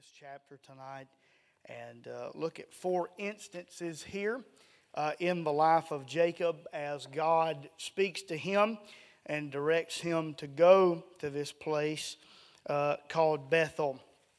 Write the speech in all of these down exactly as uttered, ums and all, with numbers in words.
Genesis chapter tonight and uh, look at four instances here uh, in the life of Jacob as God speaks to him and directs him to go to this place uh, called Bethel.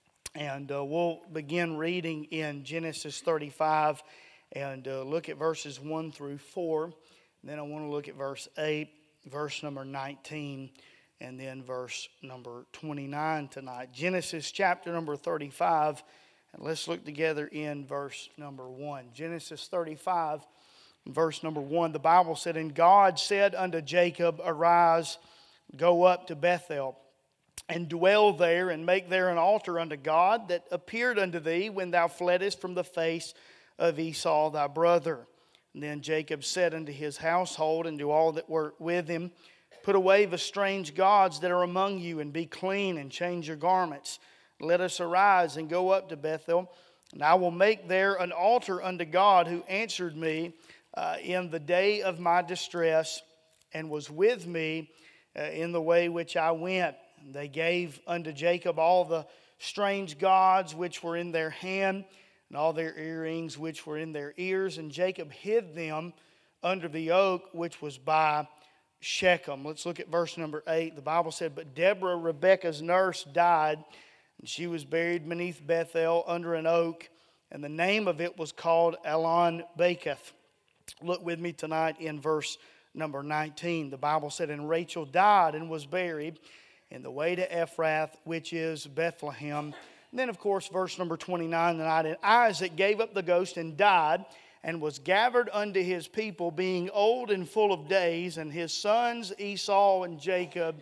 And uh, we'll begin reading in Genesis thirty-five and uh, look at verses one through four. And then I want to look at verse eight, verse number nineteen, and then verse number twenty-nine tonight. Genesis chapter number thirty-five, and let's look together in verse number one. Genesis thirty-five, verse number one, the Bible said, "And God said unto Jacob, Arise, go up to Bethel, and dwell there, and make there an altar unto God that appeared unto thee when thou fleddest from the face of Esau thy brother. And then Jacob said unto his household and to all that were with him, Put away the strange gods that are among you, and be clean, and change your garments. Let us arise and go up to Bethel, and I will make there an altar unto God who answered me uh, in the day of my distress, and was with me uh, in the way which I went. And they gave unto Jacob all the strange gods which were in their hand, and all their earrings which were in their ears. And Jacob hid them under the oak which was by Shechem." Let's look at verse number eight. The Bible said, "But Deborah, Rebekah's nurse, died, and she was buried beneath Bethel under an oak, and the name of it was called Elon Baketh." Look with me tonight in verse number nineteen. The Bible said, "And Rachel died and was buried in the way to Ephrath, which is Bethlehem." And then, of course, verse number twenty-nine tonight. "And Isaac gave up the ghost and died, and was gathered unto his people, being old and full of days, and his sons Esau and Jacob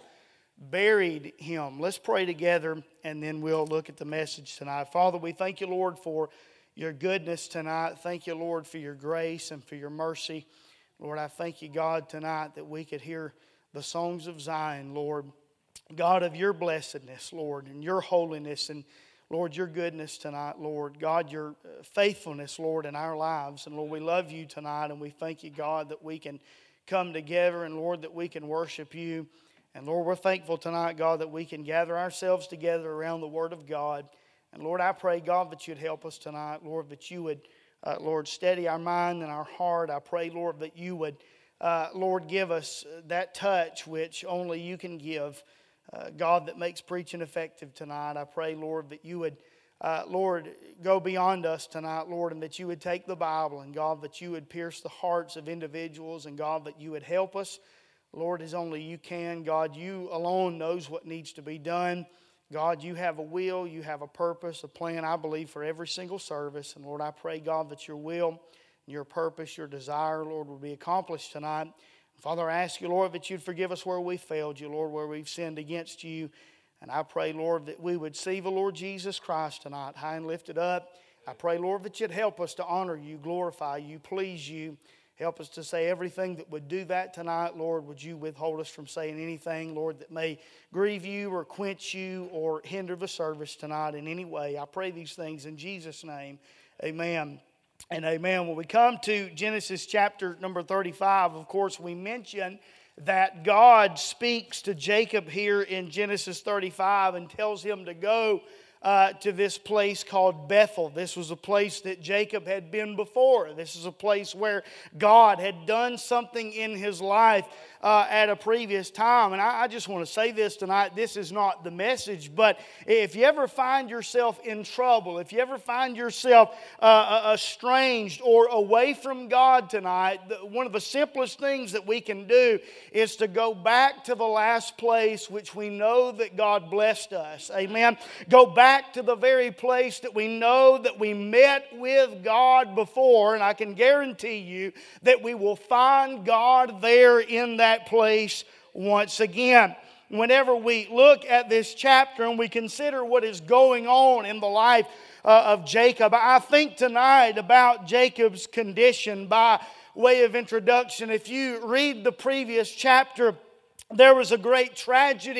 buried him." Let's pray together, and then we'll look at the message tonight. Father, we thank you, Lord, for your goodness tonight. Thank you, Lord, for your grace and for your mercy. Lord, I thank you, God, tonight that we could hear the songs of Zion, Lord. God, of your blessedness, Lord, and your holiness, and Lord, your goodness tonight, Lord. God, your faithfulness, Lord, in our lives. And Lord, we love you tonight, and we thank you, God, that we can come together, and Lord, that we can worship you. And Lord, we're thankful tonight, God, that we can gather ourselves together around the Word of God. And Lord, I pray, God, that you'd help us tonight, Lord, that you would, uh, Lord, steady our mind and our heart. I pray, Lord, that you would, uh, Lord, give us that touch which only you can give. Uh, God, that makes preaching effective tonight. I pray, Lord, that you would, uh, Lord, go beyond us tonight, Lord, and that you would take the Bible, and God, that you would pierce the hearts of individuals, and God, that you would help us, Lord, as only you can. God, you alone knows what needs to be done. God, you have a will, you have a purpose, a plan, I believe, for every single service. And Lord, I pray, God, that your will, your purpose, your desire, Lord, will be accomplished tonight. Father, I ask you, Lord, that you'd forgive us where we failed you, Lord, where we've sinned against you. And I pray, Lord, that we would see the Lord Jesus Christ tonight high and lifted up. I pray, Lord, that you'd help us to honor you, glorify you, please you. Help us to say everything that would do that tonight, Lord. Would you withhold us from saying anything, Lord, that may grieve you or quench you or hinder the service tonight in any way. I pray these things in Jesus' name. Amen. And amen. When we come to Genesis chapter number thirty-five, of course, we mention that God speaks to Jacob here in Genesis thirty-five and tells him to go uh, to this place called Bethel. This was a place that Jacob had been before. This is a place where God had done something in his life uh, at a previous time. And I, I just want to say this tonight. This is not the message, but if you ever find yourself in trouble, if you ever find yourself uh, estranged or away from God tonight, one of the simplest things that we can do is to go back to the last place which we know that God blessed us. Amen. Go back to the very place that we know that we met with God before, and I can guarantee you that we will find God there in that place once again. Whenever we look at this chapter and we consider what is going on in the life uh, of Jacob, I think tonight about Jacob's condition by way of introduction. If you read the previous chapter, there was a great tragedy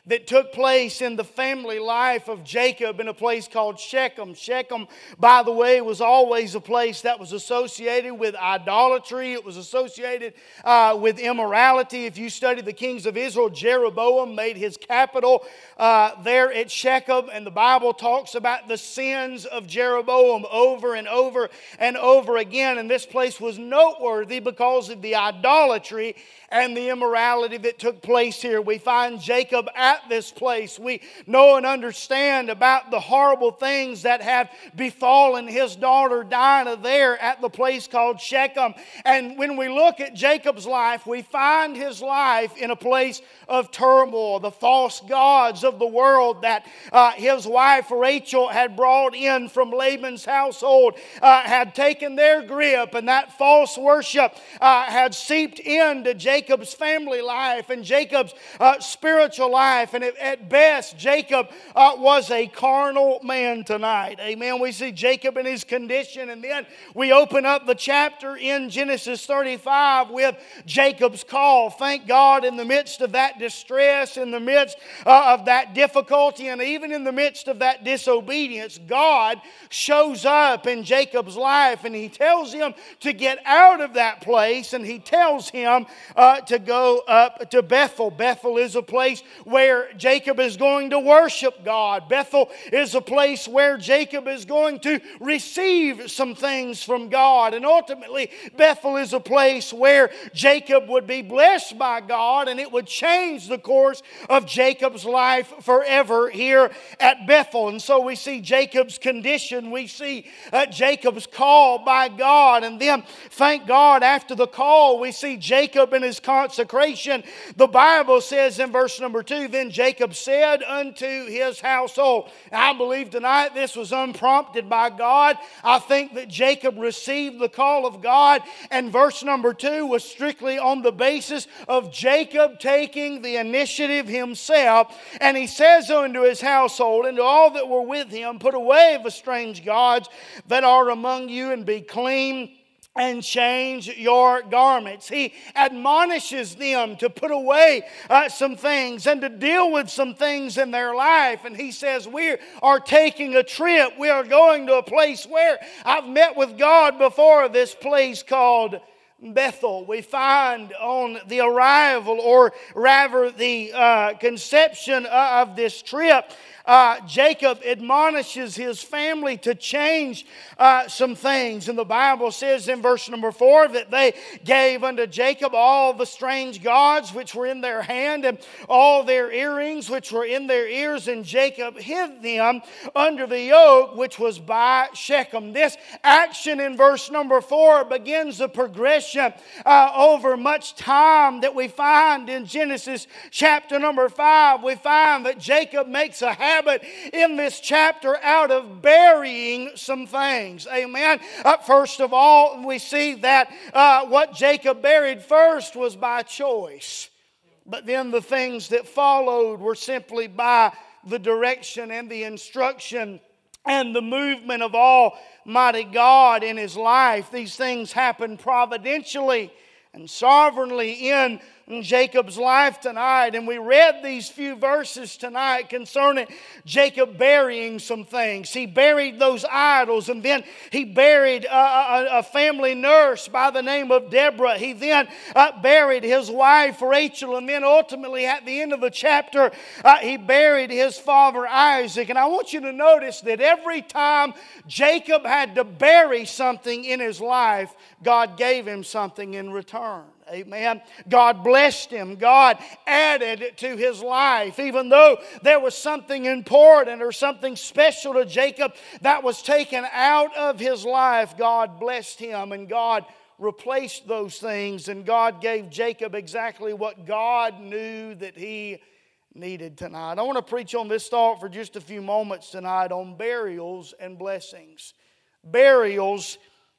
that took place in the family life of Jacob in a place called Shechem. Shechem, by the way, was always a place that was associated with idolatry. It was associated uh, with immorality. If you study the kings of Israel, Jeroboam made his capital uh, there at Shechem, and the Bible talks about the sins of Jeroboam over and over and over again. And this place was noteworthy because of the idolatry and the immorality that took place here. We find Jacob at this place. We know and understand about the horrible things that have befallen his daughter Dinah there at the place called Shechem. And when we look at Jacob's life, we find his life in a place of turmoil. The false gods of the world that uh, his wife Rachel had brought in from Laban's household uh, had taken their grip, and that false worship uh, had seeped into Jacob. Jacob's family life and Jacob's uh, spiritual life. And at, at best, Jacob uh, was a carnal man tonight. Amen. We see Jacob in his condition, and then we open up the chapter in Genesis thirty-five with Jacob's call. Thank God, in the midst of that distress, in the midst uh, of that difficulty, and even in the midst of that disobedience, God shows up in Jacob's life, and He tells him to get out of that place, and He tells him uh, Uh, to go up to Bethel. Bethel is a place where Jacob is going to worship God. Bethel is a place where Jacob is going to receive some things from God. And ultimately, Bethel is a place where Jacob would be blessed by God, and it would change the course of Jacob's life forever here at Bethel. And so we see Jacob's condition. We see uh, Jacob's call by God. And then, thank God, after the call, we see Jacob in his consecration. The Bible says in verse number two, then Jacob said unto his household. I believe tonight this was unprompted by God. I think that Jacob received the call of God, and verse number two was strictly on the basis of Jacob taking the initiative himself. And he says unto his household and to all that were with him, put away the strange gods that are among you, and be clean, and change your garments. He admonishes them to put away uh, some things and to deal with some things in their life. And he says, we are taking a trip. We are going to a place where I've met with God before, this place called Bethel. We find on the arrival, or rather the uh, conception of this trip, Uh, Jacob admonishes his family to change uh, some things. And the Bible says in verse number four that they gave unto Jacob all the strange gods which were in their hand, and all their earrings which were in their ears, and Jacob hid them under the yoke which was by Shechem. This action in verse number four begins a progression uh, over much time that we find in Genesis chapter number five. We find that Jacob makes a habit in this chapter out of burying some things. Amen. Uh, first of all, we see that uh, what Jacob buried first was by choice. But then the things that followed were simply by the direction and the instruction and the movement of Almighty God in his life. These things happened providentially and sovereignly in Jacob's life tonight. And we read these few verses tonight concerning Jacob burying some things. He buried those idols, and then he buried a, a, a family nurse by the name of Deborah. He then uh, buried his wife Rachel, and then ultimately at the end of the chapter uh, he buried his father Isaac. And I want you to notice that every time Jacob had to bury something in his life, God gave him something in return. Amen. God blessed him. God added to his life. Even though there was something important or something special to Jacob that was taken out of his life, God blessed him, and God replaced those things, and God gave Jacob exactly what God knew that he needed tonight. I want to preach on this thought for just a few moments tonight on burials and blessings. Burials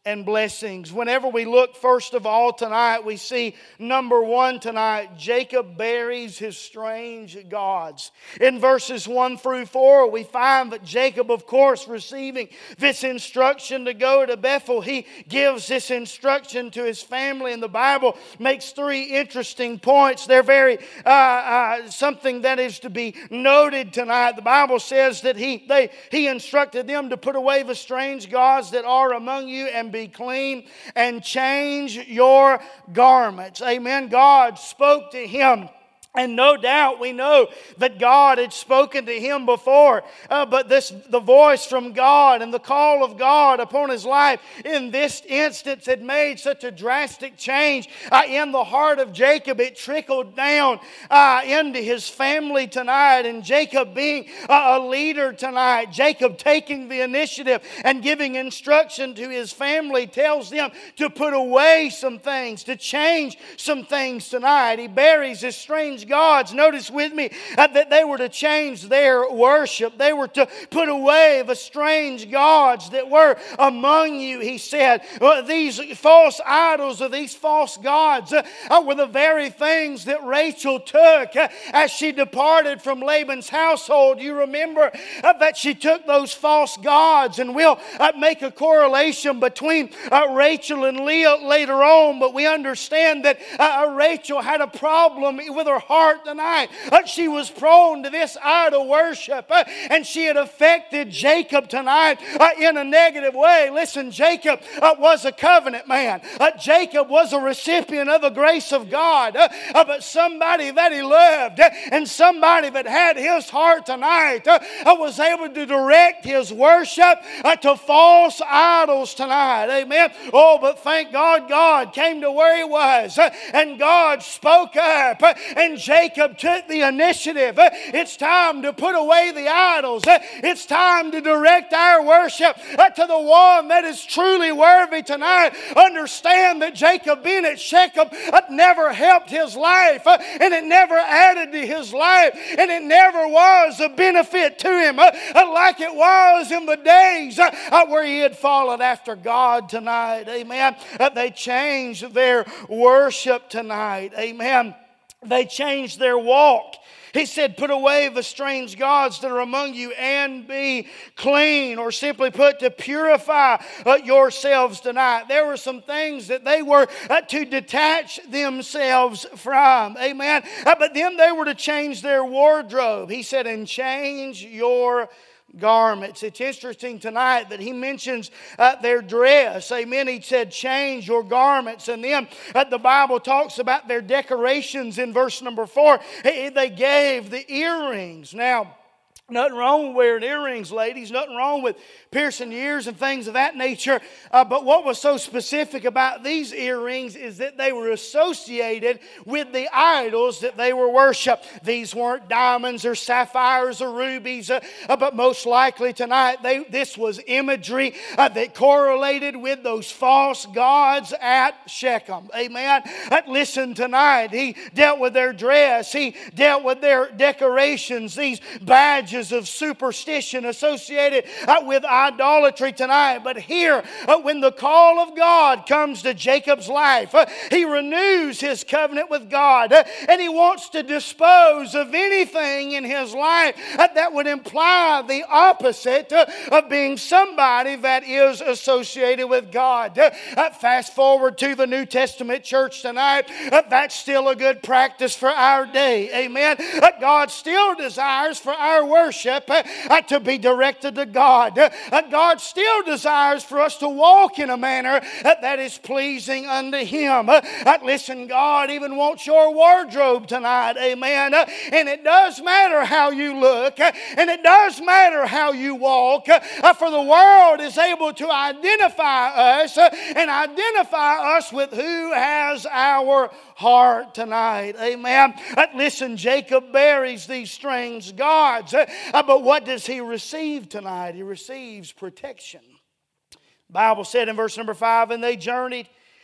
and blessings. Whenever we look first of all tonight, we see number one tonight, Jacob buries his strange gods. In verses one through four, we find that Jacob, of course, receiving this instruction to go to Bethel, he gives this instruction to his family, and the Bible makes three interesting points. They're very uh, uh, something that is to be noted tonight. The Bible says that he they he instructed them to put away the strange gods that are among you and be clean and change your garments. Amen. God spoke to him. And no doubt we know that God had spoken to him before. Uh, but this, the voice from God and the call of God upon his life in this instance had made such a drastic change uh, in the heart of Jacob. It trickled down uh, into his family tonight. And Jacob being uh, a leader tonight, Jacob taking the initiative and giving instruction to his family, tells them to put away some things, to change some things tonight. He buries his strange gods. Notice with me uh, that they were to change their worship. They were to put away the strange gods that were among you, he said. Uh, these false idols or these false gods uh, uh, were the very things that Rachel took uh, as she departed from Laban's household. You remember uh, that she took those false gods, and we'll uh, make a correlation between uh, Rachel and Leah later on, but we understand that uh, Rachel had a problem with her heart tonight. Uh, she was prone to this idol worship, uh, and she had affected Jacob tonight uh, in a negative way. Listen, Jacob uh, was a covenant man. Uh, Jacob was a recipient of the grace of God, uh, uh, but somebody that he loved uh, and somebody that had his heart tonight uh, uh, was able to direct his worship uh, to false idols tonight. Amen. Oh, but thank God, God came to where he was, uh, and God spoke up, uh, and Jacob took the initiative. Uh, it's time to put away the idols. Uh, it's time to direct our worship uh, to the one that is truly worthy tonight. Understand that Jacob being at Shechem uh, never helped his life, uh, and it never added to his life, and it never was a benefit to him uh, uh, like it was in the days uh, uh, where he had followed after God tonight. Amen. Uh, they changed their worship tonight. Amen. They changed their walk. He said, put away the strange gods that are among you and be clean. Or simply put, to purify uh, yourselves tonight. There were some things that they were uh, to detach themselves from. Amen. Uh, but then they were to change their wardrobe. He said, and change your garments. It's interesting tonight that he mentions uh, their dress. Amen. He said, change your garments. And then uh, the Bible talks about their decorations in verse number four. They gave the earrings. Now, nothing wrong with wearing earrings, ladies. Nothing wrong with piercing ears and things of that nature. Uh, but what was so specific about these earrings is that they were associated with the idols that they were worshiped. These weren't diamonds or sapphires or rubies, uh, uh, but most likely tonight they, this was imagery uh, that correlated with those false gods at Shechem. Amen. Uh, listen, tonight he dealt with their dress. He dealt with their decorations, these badges of superstition associated uh, with idolatry tonight. But here, uh, when the call of God comes to Jacob's life, uh, he renews his covenant with God, uh, and he wants to dispose of anything in his life uh, that would imply the opposite uh, of being somebody that is associated with God. Uh, uh, fast forward to the New Testament church tonight, uh, that's still a good practice for our day. Amen. Uh, God still desires for our worship uh, uh, to be directed to God. Uh, Uh, God still desires for us to walk in a manner uh, that is pleasing unto Him. Uh, uh, listen, God even wants your wardrobe tonight. Amen. Uh, and it does matter how you look. Uh, and it does matter how you walk. Uh, uh, for the world is able to identify us uh, and identify us with who has our heart tonight. Amen. Uh, listen, Jacob buries these strange gods. Uh, uh, but what does he receive tonight? He receives protection. The Bible said in verse number five, and they journeyed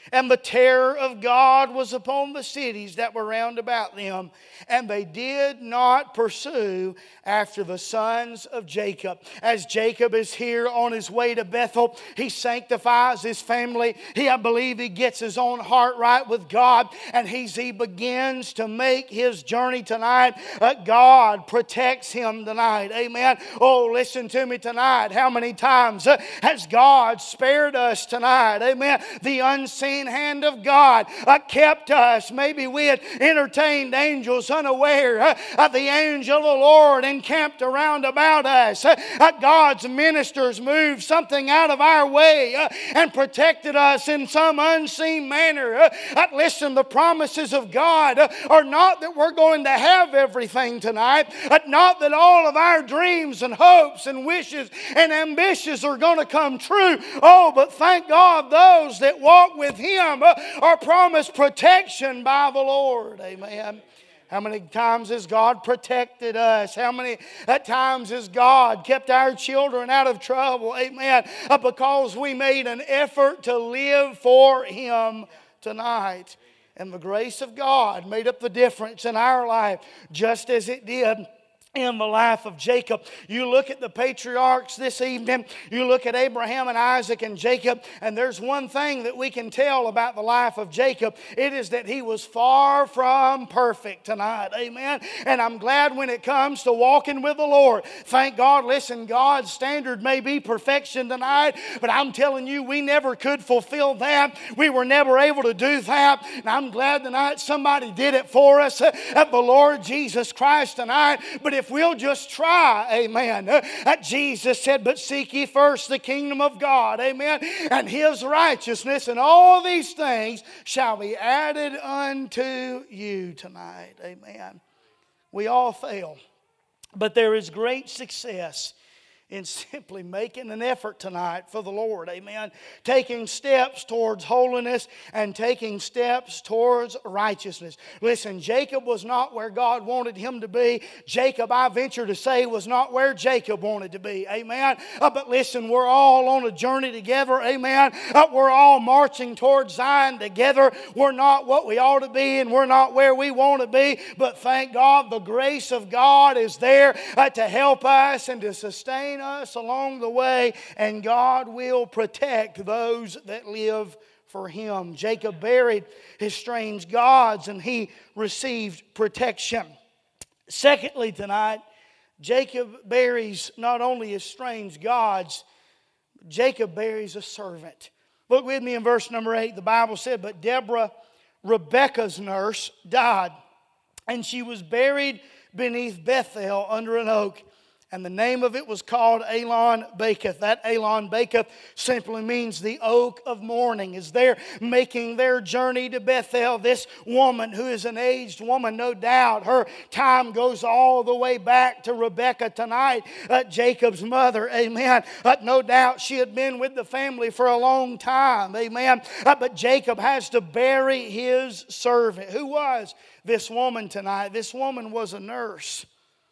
And the terror of God was upon the cities that were round about them, and they did not pursue after the sons of Jacob. As Jacob is here on his way to Bethel, he sanctifies his family. He, I believe he gets his own heart right with God, and he's, he begins to make his journey tonight. Uh, God protects him tonight. Amen. Oh, listen to me tonight. How many times uh, has God spared us tonight? Amen. The unseen hand of God uh, kept us. Maybe we had entertained angels unaware uh, of the angel of the Lord encamped around about us. Uh, uh, God's ministers moved something out of our way uh, and protected us in some unseen manner. Uh, uh, listen, the promises of God uh, are not that we're going to have everything tonight, uh, not that all of our dreams and hopes and wishes and ambitions are going to come true. Oh, but thank God those that walk with Him uh, are promised protection by the Lord. Amen. How many times has God protected us? How many times has God kept our children out of trouble? Amen. Uh, because we made an effort to live for Him tonight. And the grace of God made up the difference in our life, just as it did in the life of Jacob. You look at the patriarchs this evening, you look at Abraham and Isaac and Jacob, and there's one thing that we can tell about the life of Jacob. It is that he was far from perfect tonight. Amen. And I'm glad when it comes to walking with the Lord. Thank God, listen, God's standard may be perfection tonight, but I'm telling you, we never could fulfill that. We were never able to do that. And I'm glad tonight somebody did it for us, uh, at the Lord Jesus Christ tonight. But if If we'll just try, amen. Uh, Jesus said, but seek ye first the kingdom of God, amen, and His righteousness, and all these things shall be added unto you tonight, amen. We all fail, but there is great success in simply making an effort tonight for the Lord, amen. Taking steps towards holiness and taking steps towards righteousness. Listen, Jacob was not where God wanted him to be. Jacob, I venture to say, was not where Jacob wanted to be, amen. Uh, but listen, we're all on a journey together, amen. Uh, we're all marching towards Zion together. We're not what we ought to be, and we're not where we want to be, but thank God the grace of God is there uh, to help us and to sustain us along the way, and God will protect those that live for Him. Jacob buried his strange gods, and he received protection. Secondly tonight, Jacob buries not only his strange gods, Jacob buries a servant. Look with me in verse number eight. The Bible said, but Deborah, Rebekah's nurse, died, and she was buried beneath Bethel under an oak. And the name of it was called Elon Baketh. That Elon Baketh simply means the oak of mourning. As they're making their journey to Bethel, this woman, who is an aged woman, no doubt, her time goes all the way back to Rebekah tonight, uh, Jacob's mother, amen. Uh, no doubt she had been with the family for a long time, amen. Uh, but Jacob has to bury his servant. Who was this woman tonight? This woman was a nurse.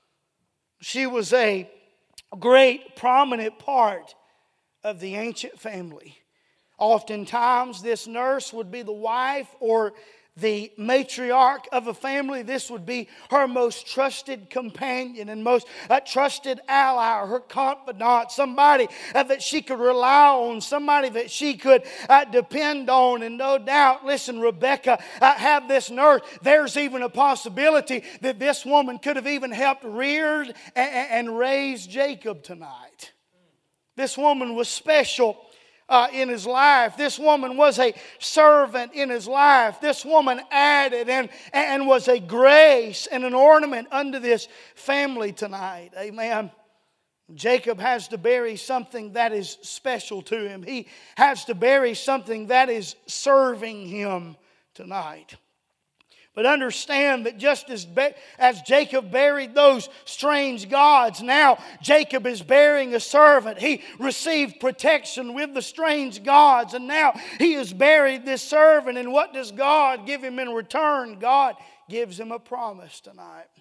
She was a great, prominent part of the ancient family. Oftentimes, this nurse would be the wife or the matriarch of a family. This would be her most trusted companion and most uh, trusted ally, her confidant, somebody uh, that she could rely on, somebody that she could uh, depend on. And no doubt, listen, Rebekah uh, had this nurse. There's even a possibility that this woman could have even helped rear and, and raise Jacob tonight. This woman was special Uh, in his life. This woman was a servant in his life. This woman added and, and was a grace and an ornament unto this family tonight. Amen. Jacob has to bury something that is special to him. He has to bury something that is serving him tonight. But understand that just as, as Jacob buried those strange gods, now Jacob is burying a servant. He received protection with the strange gods, and now he has buried this servant. And what does God give him in return? God gives him a promise tonight.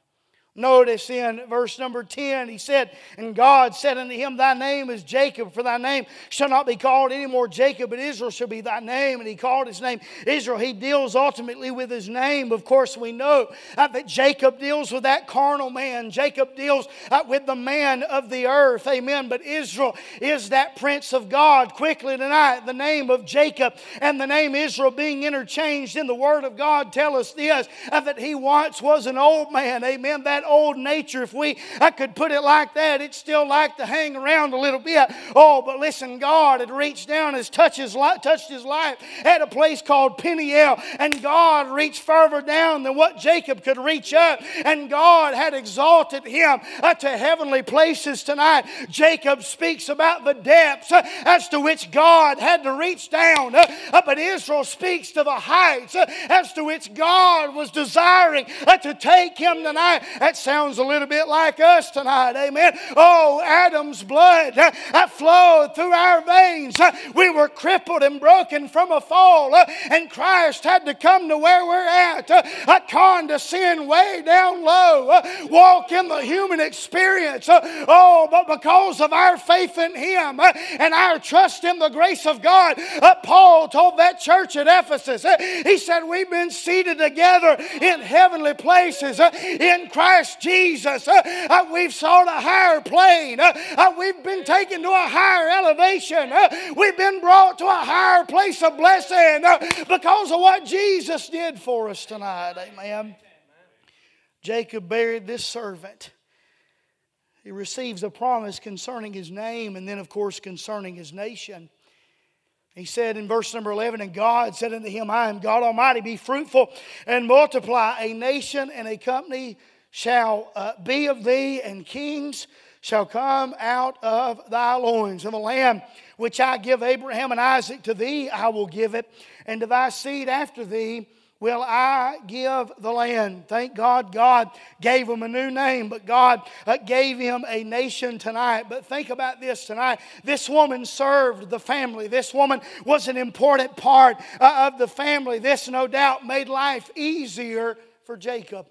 Notice in verse number ten, he said, and God said unto him, thy name is Jacob, for thy name shall not be called any more Jacob, but Israel shall be thy name. And he called his name Israel. He deals ultimately with his name. Of course, we know uh, that Jacob deals with that carnal man. Jacob deals uh, with the man of the earth. Amen. But Israel is that prince of God. Quickly tonight, the name of Jacob and the name Israel being interchanged in the Word of God tell us this, uh, that he once was an old man. Amen. That old nature, if we I could put it like that, it's still like to hang around a little bit. Oh, but listen, God had reached down and touched his, life, touched his life at a place called Peniel, and God reached further down than what Jacob could reach up, and God had exalted him uh, to heavenly places tonight. Jacob speaks about the depths uh, as to which God had to reach down, uh, uh, but Israel speaks to the heights uh, as to which God was desiring uh, to take him tonight. That sounds a little bit like us tonight, amen. Oh, Adam's blood uh, that flowed through our veins. Uh, we were crippled and broken from a fall, uh, and Christ had to come to where we're at, uh, uh, condescend way down low, uh, walk in the human experience. Uh, oh, but because of our faith in Him uh, and our trust in the grace of God, uh, Paul told that church at Ephesus, uh, he said, we've been seated together in heavenly places uh, in Christ Jesus. Uh, uh, we've sought a higher plane. Uh, uh, we've been taken to a higher elevation. Uh, we've been brought to a higher place of blessing uh, because of what Jesus did for us tonight. Amen. Jacob buried this servant. He receives a promise concerning his name, and then, of course, concerning his nation. He said in verse number eleven, and God said unto him, I am God Almighty, be fruitful and multiply. A nation and a company shall uh, be of thee, and kings shall come out of thy loins. And the land which I give Abraham and Isaac to thee, I will give it, and to thy seed after thee will I give the land. Thank God, God gave him a new name, but God uh, gave him a nation tonight. But think about this tonight. This woman served the family. This woman was an important part uh, of the family. This, no doubt, made life easier for Jacob.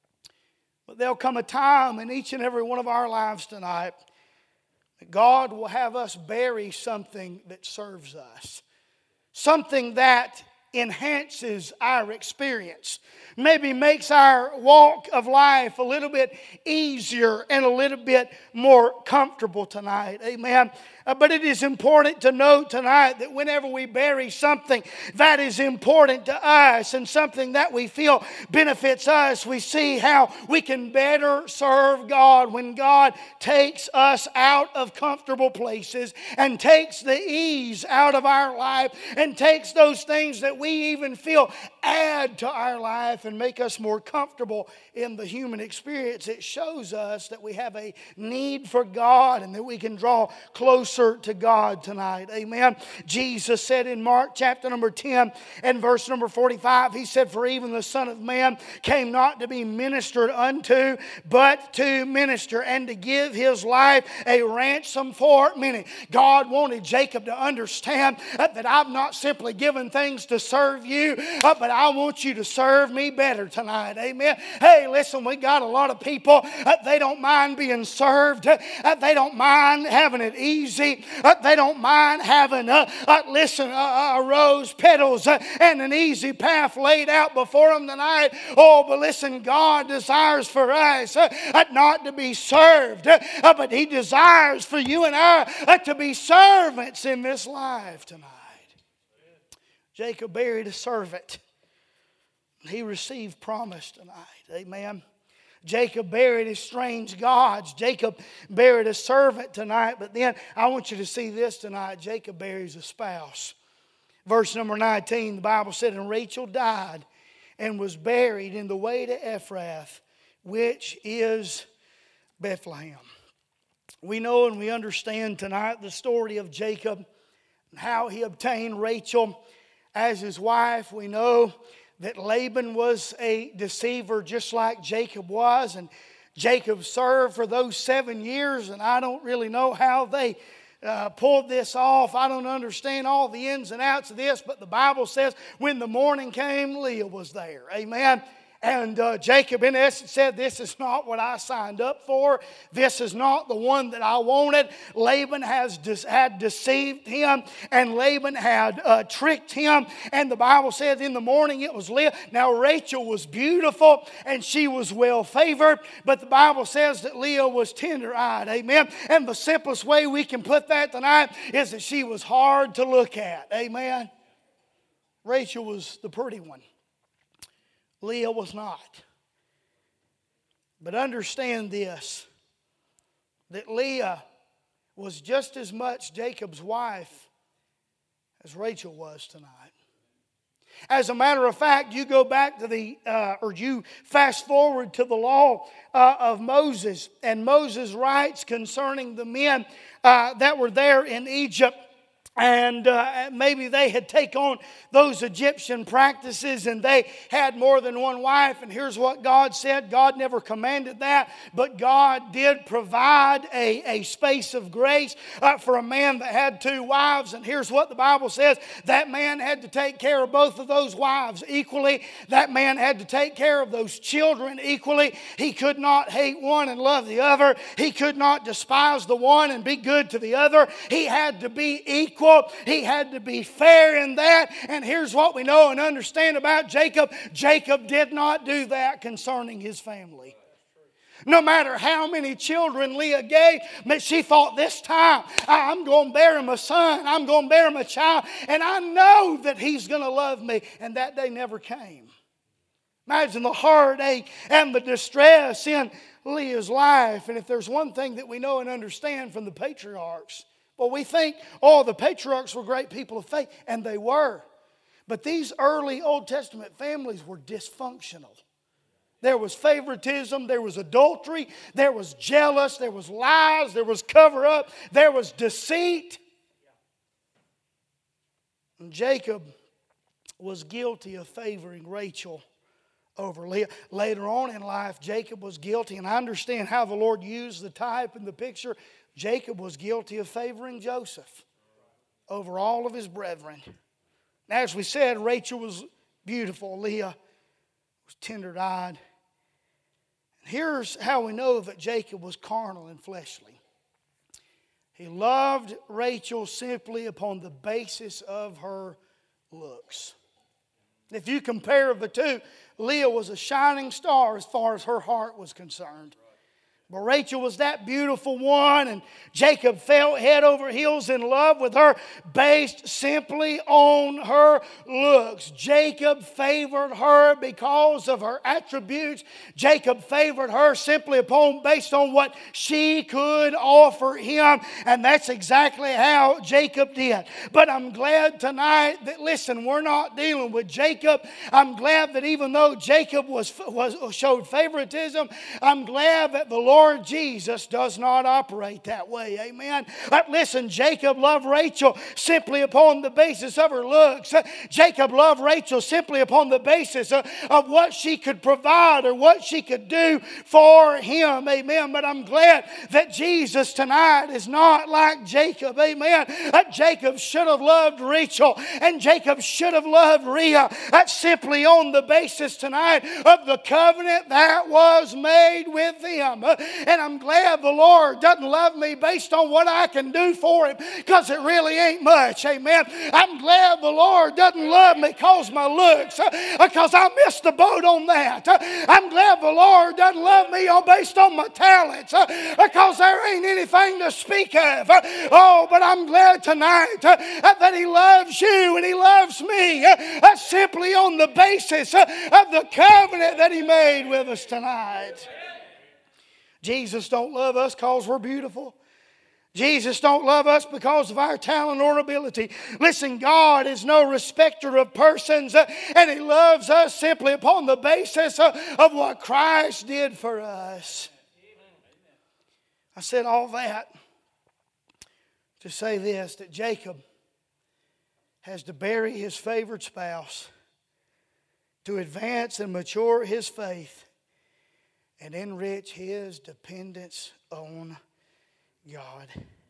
But there'll come a time in each and every one of our lives tonight that God will have us bury something that serves us. Something that enhances our experience. Maybe makes our walk of life a little bit easier and a little bit more comfortable tonight. Amen. Uh, but it is important to note tonight that whenever we bury something that is important to us and something that we feel benefits us, we see how we can better serve God when God takes us out of comfortable places and takes the ease out of our life and takes those things that we even feel add to our life and make us more comfortable in the human experience. It shows us that we have a need for God and that we can draw closer to God tonight. Amen. Jesus said in Mark chapter number ten and verse number forty-five, He said, for even the Son of Man came not to be ministered unto, but to minister and to give His life a ransom for many. God wanted Jacob to understand that I've not simply given things to serve you, but I want you to serve me better tonight. Amen. Hey, listen, we got a lot of people, they don't mind being served. They don't mind having it easy. They don't mind having, uh, uh, listen, uh, uh, rose petals uh, and an easy path laid out before them tonight. Oh, but listen, God desires for us uh, uh, not to be served, uh, uh, but He desires for you and I uh, to be servants in this life tonight. Jacob buried a servant. He received promise tonight. Amen. Jacob buried his strange gods. Jacob buried a servant tonight. But then I want you to see this tonight. Jacob buries a spouse. Verse number nineteen, the Bible said, and Rachel died and was buried in the way to Ephrath, which is Bethlehem. We know and we understand tonight the story of Jacob and how he obtained Rachel as his wife. We know that Laban was a deceiver just like Jacob was. And Jacob served for those seven years. And I don't really know how they uh, pulled this off. I don't understand all the ins and outs of this. But the Bible says when the morning came, Leah was there. Amen. And uh, Jacob, in essence, said, this is not what I signed up for. This is not the one that I wanted. Laban has de- had deceived him, and Laban had uh, tricked him. And the Bible says in the morning it was Leah. Now Rachel was beautiful, and she was well favored. But the Bible says that Leah was tender-eyed. Amen. And the simplest way we can put that tonight is that she was hard to look at. Amen. Rachel was the pretty one. Leah was not. But understand this, that Leah was just as much Jacob's wife as Rachel was tonight. As a matter of fact, you go back to the, uh, or you fast forward to the law uh, of Moses, and Moses writes concerning the men uh, that were there in Egypt. And uh, maybe they had taken on those Egyptian practices and they had more than one wife. And here's what God said. God never commanded that, but God did provide a, a space of grace uh, for a man that had two wives. And here's what the Bible says. That man had to take care of both of those wives equally. That man had to take care of those children equally. He could not hate one and love the other. He could not despise the one and be good to the other. He had to be equal. He had to be fair in that. And here's what we know and understand about Jacob. Jacob did not do that concerning his family. No matter how many children Leah gave, but she thought, this time I'm going to bear him a son. I'm going to bear him a child. And I know that he's going to love me. And that day never came. Imagine the heartache and the distress in Leah's life. And if there's one thing that we know and understand from the patriarchs, well, we think, oh, the patriarchs were great people of faith, and they were. But these early Old Testament families were dysfunctional. There was favoritism, there was adultery, there was jealous, there was lies, there was cover-up, there was deceit. And Jacob was guilty of favoring Rachel over Leah. Later on in life, Jacob was guilty, and I understand how the Lord used the type and the picture. Jacob was guilty of favoring Joseph over all of his brethren. As we said, Rachel was beautiful. Leah was tender-eyed. Here's how we know that Jacob was carnal and fleshly. He loved Rachel simply upon the basis of her looks. If you compare the two, Leah was a shining star as far as her heart was concerned. But Rachel was that beautiful one, and Jacob fell head over heels in love with her based simply on her looks. Jacob favored her because of her attributes. Jacob favored her simply upon based on what she could offer him, and that's exactly how Jacob did. But I'm glad tonight that, listen, we're not dealing with Jacob. I'm glad that even though Jacob was, was showed favoritism, I'm glad that the Lord Lord Jesus does not operate that way. Amen. But listen, Jacob loved Rachel simply upon the basis of her looks. Jacob loved Rachel simply upon the basis of, of what she could provide or what she could do for him. Amen. But I'm glad that Jesus tonight is not like Jacob. Amen. That Jacob should have loved Rachel and Jacob should have loved Leah. That's simply on the basis tonight of the covenant that was made with them. And I'm glad the Lord doesn't love me based on what I can do for him, because it really ain't much. Amen. I'm glad the Lord doesn't love me because my looks, because I missed the boat on that. I'm glad the Lord doesn't love me based on my talents, because there ain't anything to speak of. Oh, but I'm glad tonight that he loves you and he loves me simply on the basis of the covenant that he made with us tonight. Jesus don't love us because we're beautiful. Jesus don't love us because of our talent or ability. Listen, God is no respecter of persons, and he loves us simply upon the basis of what Christ did for us. I said all that to say this, that Jacob has to bury his favored spouse to advance and mature his faith and enrich his dependence on God.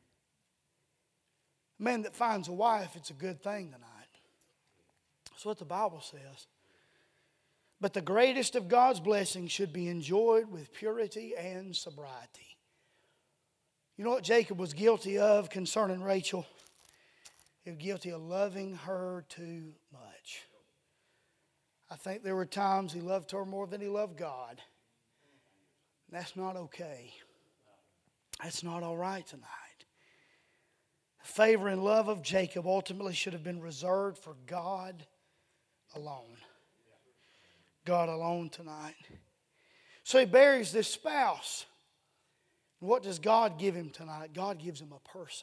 A man that finds a wife, it's a good thing tonight. That's what the Bible says. But the greatest of God's blessings should be enjoyed with purity and sobriety. You know what Jacob was guilty of concerning Rachel? He was guilty of loving her too much. I think there were times he loved her more than he loved God. That's not okay. That's not all right tonight. The favor and love of Jacob ultimately should have been reserved for God alone. God alone tonight. So he buries this spouse. What does God give him tonight? God gives him a person.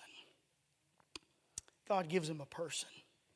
God gives him a person.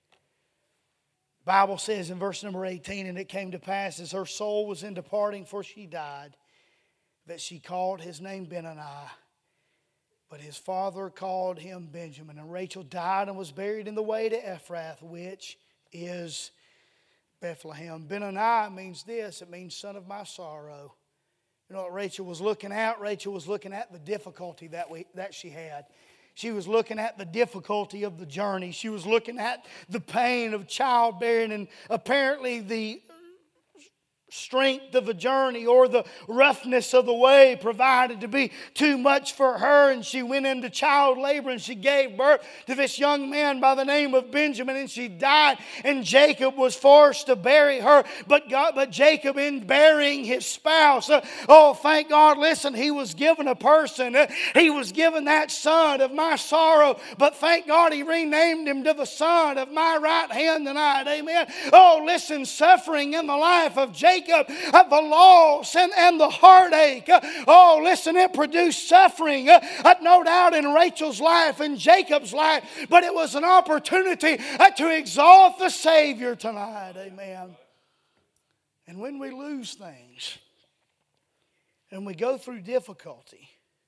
The Bible says in verse number eighteen, and it came to pass as her soul was in departing, for she died, that she called his name Benoni. But his father called him Benjamin. And Rachel died and was buried in the way to Ephrath, which is Bethlehem. Benoni means this. It means son of my sorrow. You know what Rachel was looking at? Rachel was looking at the difficulty that we that she had. She was looking at the difficulty of the journey. She was looking at the pain of childbearing and apparently the strength of a journey or the roughness of the way provided to be too much for her, and she went into child labor and she gave birth to this young man by the name of Benjamin, and she died, and Jacob was forced to bury her. But God, but Jacob, in burying his spouse, uh, oh thank God, listen, he was given a person. Uh, he was given that son of my sorrow, but thank God he renamed him to the son of my right hand tonight. Amen. Oh listen, suffering in the life of Jacob, of the loss and, and the heartache. Oh, listen, it produced suffering, uh, no doubt in Rachel's life and Jacob's life, but it was an opportunity uh, to exalt the Savior tonight. Amen. And when we lose things and we go through difficulty,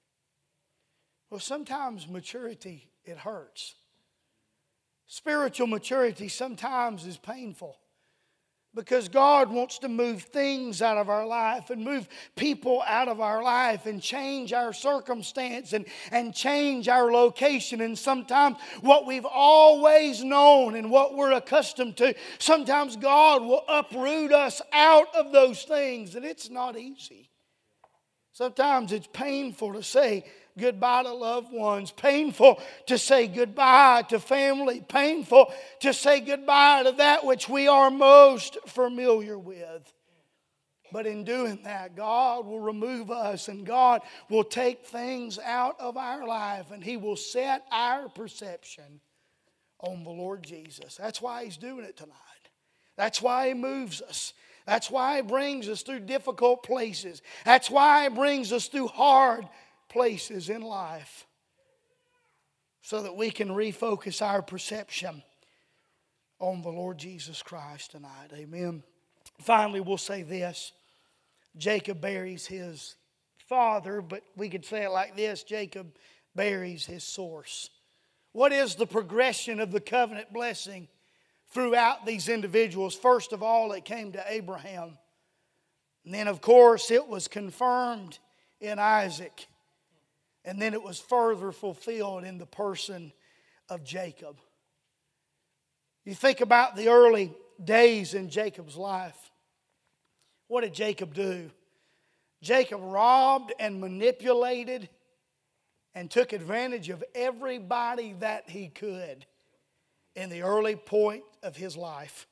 well, sometimes maturity, it hurts. Spiritual maturity sometimes is painful. Because God wants to move things out of our life and move people out of our life and change our circumstance and, and change our location. And sometimes what we've always known and what we're accustomed to, sometimes God will uproot us out of those things. And it's not easy. Sometimes it's painful to say goodbye to loved ones, painful to say goodbye to family, painful to say goodbye to that which we are most familiar with. But in doing that, God will remove us and God will take things out of our life and He will set our perception on the Lord Jesus. That's why He's doing it tonight. That's why He moves us. That's why He brings us through difficult places. That's why He brings us through hard places in life, so that we can refocus our perception on the Lord Jesus Christ tonight. Amen. Finally, we'll say this. Jacob buries his father, but we could say it like this. Jacob buries his source. What is the progression of the covenant blessing throughout these individuals? First of all, it came to Abraham. And then, of course, it was confirmed in Isaac. And then it was further fulfilled in the person of Jacob. You think about the early days in Jacob's life. What did Jacob do? Jacob robbed and manipulated and took advantage of everybody that he could in the early point of his life.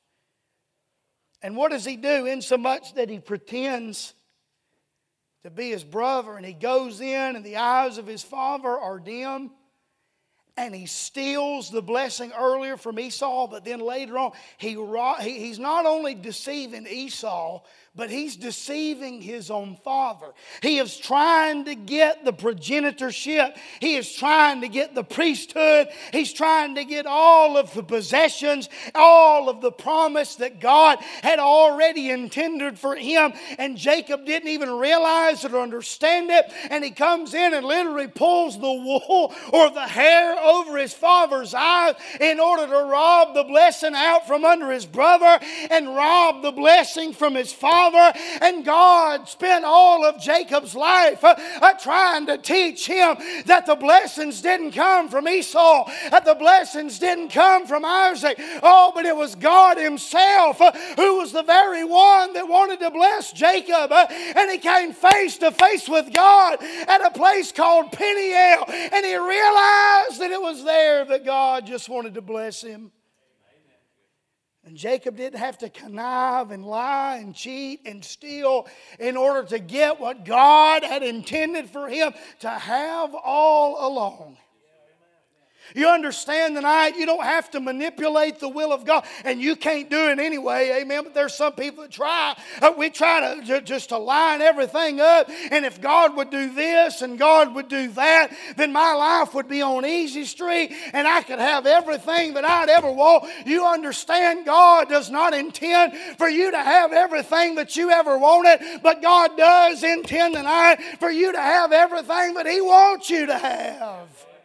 And what does he do? Insomuch that he pretends to be his brother, and he goes in and the eyes of his father are dim, and he steals the blessing earlier from Esau, but then later on he, he's not only deceiving Esau, but he's deceiving his own father. He is trying to get the progenitorship. He is trying to get the priesthood. He's trying to get all of the possessions, all of the promise that God had already intended for him. And Jacob didn't even realize it or understand it. And he comes in and literally pulls the wool or the hair over his father's eyes in order to rob the blessing out from under his brother and rob the blessing from his father. And God spent all of Jacob's life uh, uh, trying to teach him that the blessings didn't come from Esau, that the blessings didn't come from Isaac. Oh, but it was God himself uh, who was the very one that wanted to bless Jacob. Uh, and he came face to face with God at a place called Peniel. And he realized that it was there that God just wanted to bless him. And Jacob didn't have to connive and lie and cheat and steal in order to get what God had intended for him to have all along. You understand tonight, you don't have to manipulate the will of God, and you can't do it anyway, amen. But there's some people that try. Uh, we try to just to line everything up, and if God would do this and God would do that, then my life would be on easy street, and I could have everything that I'd ever want. You understand, God does not intend for you to have everything that you ever wanted, but God does intend tonight for you to have everything that He wants you to have.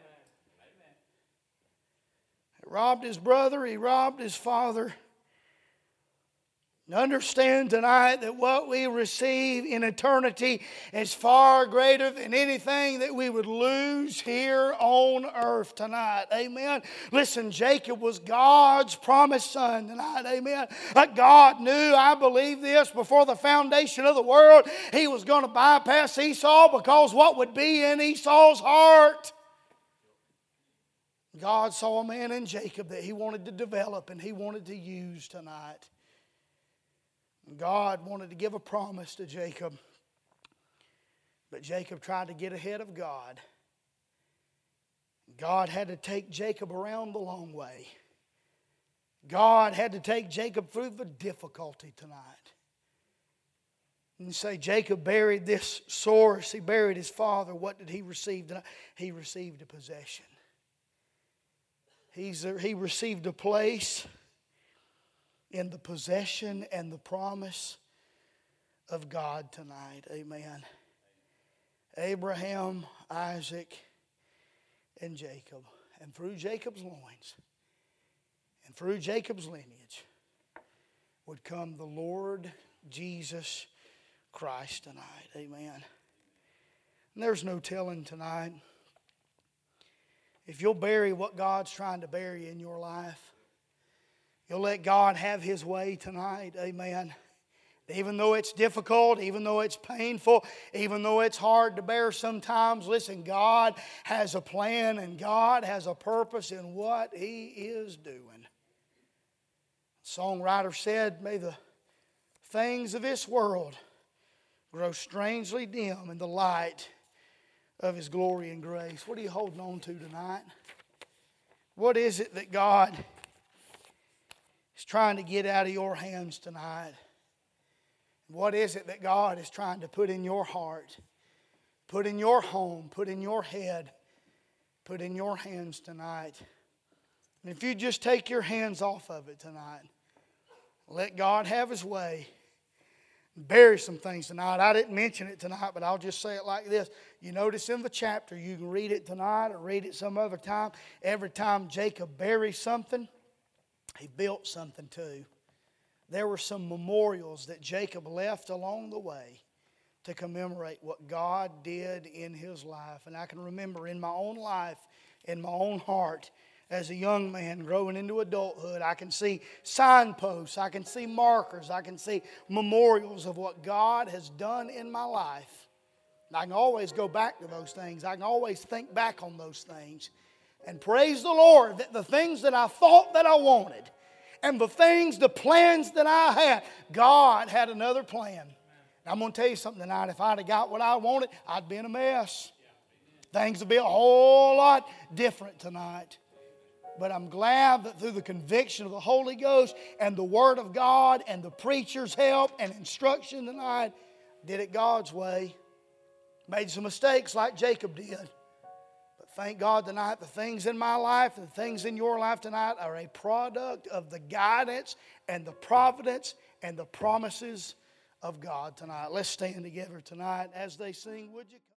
Robbed his brother, he robbed his father. And understand tonight that what we receive in eternity is far greater than anything that we would lose here on earth tonight. Amen. Listen, Jacob was God's promised son tonight. Amen. But God knew, I believe this, before the foundation of the world, He was going to bypass Esau, because what would be in Esau's heart? God saw a man in Jacob that He wanted to develop and He wanted to use tonight. God wanted to give a promise to Jacob. But Jacob tried to get ahead of God. God had to take Jacob around the long way. God had to take Jacob through the difficulty tonight. And you say, Jacob buried this source. He buried his father. What did he receive tonight? He received a possession. He's, he received a place in the possession and the promise of God tonight. Amen. Abraham, Isaac, and Jacob. And through Jacob's loins and through Jacob's lineage would come the Lord Jesus Christ tonight. Amen. And there's no telling tonight, if you'll bury what God's trying to bury in your life, you'll let God have His way tonight. Amen. Even though it's difficult, even though it's painful, even though it's hard to bear sometimes, listen, God has a plan and God has a purpose in what He is doing. The songwriter said, may the things of this world grow strangely dim in the light of His glory and grace. What are you holding on to tonight? What is it that God is trying to get out of your hands tonight? What is it that God is trying to put in your heart, put in your home, put in your head, put in your hands tonight? And if you just take your hands off of it tonight, let God have His way, bury some things tonight. I didn't mention it tonight, but I'll just say it like this. You notice in the chapter, you can read it tonight or read it some other time. Every time Jacob buried something, he built something too. There were some memorials that Jacob left along the way to commemorate what God did in his life. And I can remember in my own life, in my own heart, as a young man growing into adulthood, I can see signposts, I can see markers, I can see memorials of what God has done in my life. And I can always go back to those things. I can always think back on those things. And praise the Lord that the things that I thought that I wanted and the things, the plans that I had, God had another plan. And I'm going to tell you something tonight. If I'd have got what I wanted, I'd be in a mess. Things would be a whole lot different tonight. But I'm glad that through the conviction of the Holy Ghost and the Word of God and the preacher's help and instruction tonight, did it God's way. Made some mistakes like Jacob did. But thank God tonight, the things in my life and the things in your life tonight are a product of the guidance and the providence and the promises of God tonight. Let's stand together tonight as they sing, would you?